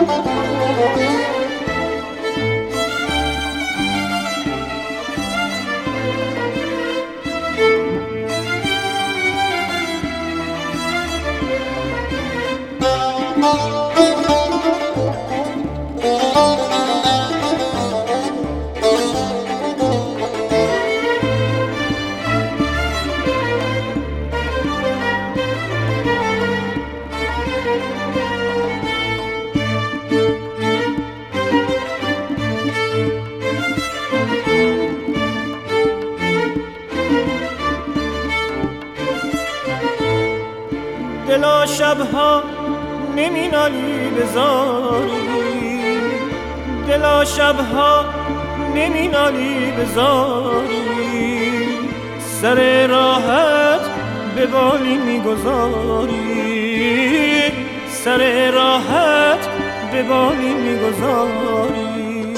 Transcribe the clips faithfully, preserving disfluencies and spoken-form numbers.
دلا شبها نمی نالی بزاری، دلا شبها نمی نالی بزاری، سر راحت به بالی میگذاری، سر راحت به بالی میگذاری.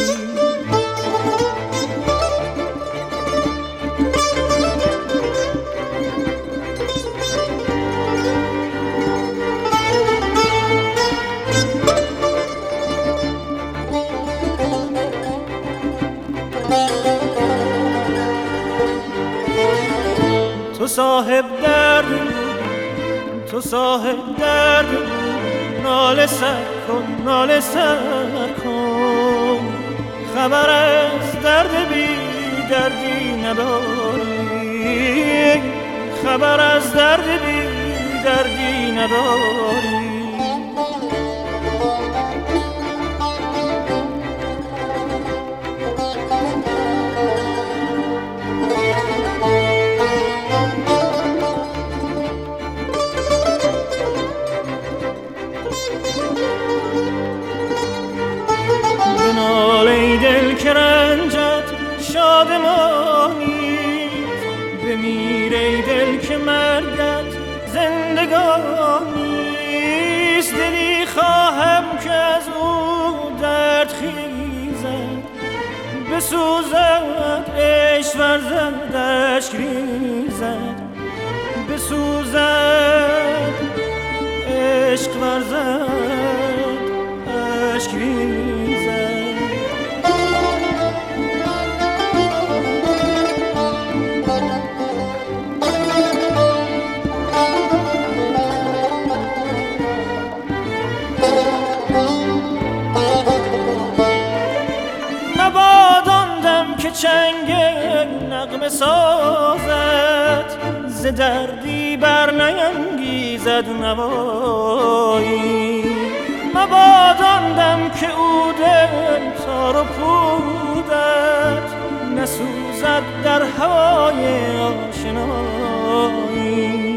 تو صاحب درد تو صاحب درد ناله سر کن، ناله سر کن، خبر از درد بی دردی نداری، خبر از درد بی دردی نداری. که رنجت شادمانی، بمیر ای دل که مرگت زندگانیست. دلی خواهم که از او درد خیزد، بسوزد عشق ورزد اشک ریزد، بسوزد عشق ورزد اشک ریزد. که چنگ نغمه سازد، ز دردی بر نینگیزد نوایی. مباد آن دم که او دل تار و پودت، نسوزد در هوای آشنایی.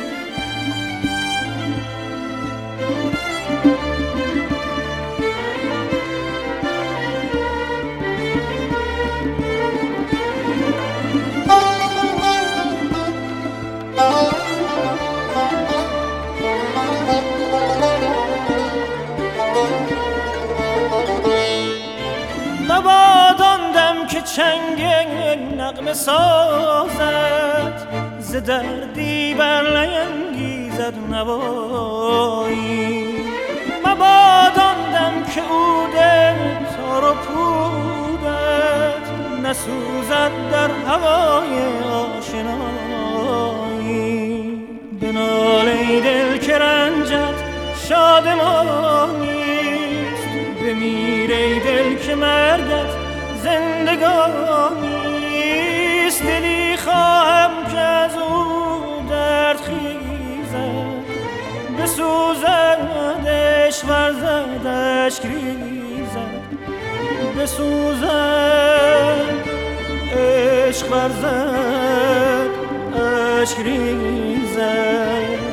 مباد آن دم که چنگ نغمه سازد، ز دردی بر نینگیزد نوایی. مباد آن دم که او دل تار و پودت، نسوزد در هوای آشنایی. بنال ای دل که رنجت شادمانیست، بمیر ای دل که مرگت زندگانیست. دلی خواهم که از او درد خیزد، بسوزد عشق ورزد اشک ریزد، بسوزد عشق ورزد اشک ریزد.